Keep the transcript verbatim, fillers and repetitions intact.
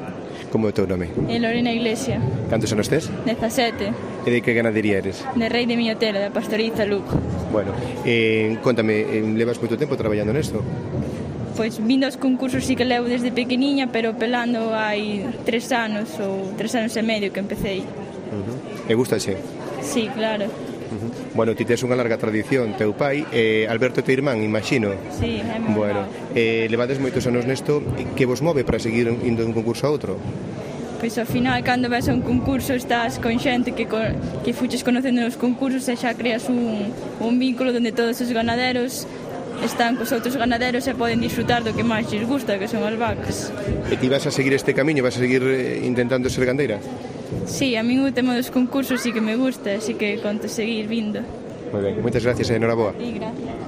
Como é o teu nome? E Lorena Iglesia. Cantos anos tes? dezasete. E de que ganadería eres? De Rei de Miñotela, da Pastoriza, Lugo. Bueno, eh, contame, eh, levas moito tempo traballando nesto? Pois vindo aos concursos sí que levo desde pequeniña, pero pelando hai tres anos ou tres anos e medio que empecé. Uh-huh. E gustache? Sí, claro. Uh-huh. Bueno, ti tes unha larga tradición, teu pai, eh, Alberto teu irmán, imagino. Sí, é moi Bueno, eh, levades moitos anos nesto, que vos move para seguir indo de un concurso a outro? Pois ao final, cando vas a un concurso, estás con xente que, co, que fuches conocendo nos concursos e xa creas un, un vínculo onde todos os ganaderos están cos outros ganaderos e poden disfrutar do que máis lles gusta, que son as vacas. E ti vas a seguir este camiño, vas a seguir eh, intentando ser gandeira? Sí, a min o tema dos concursos sí que me gusta, así que conto seguir vindo. Moi ben, moitas gracias e enhoraboa. Sí, gracias.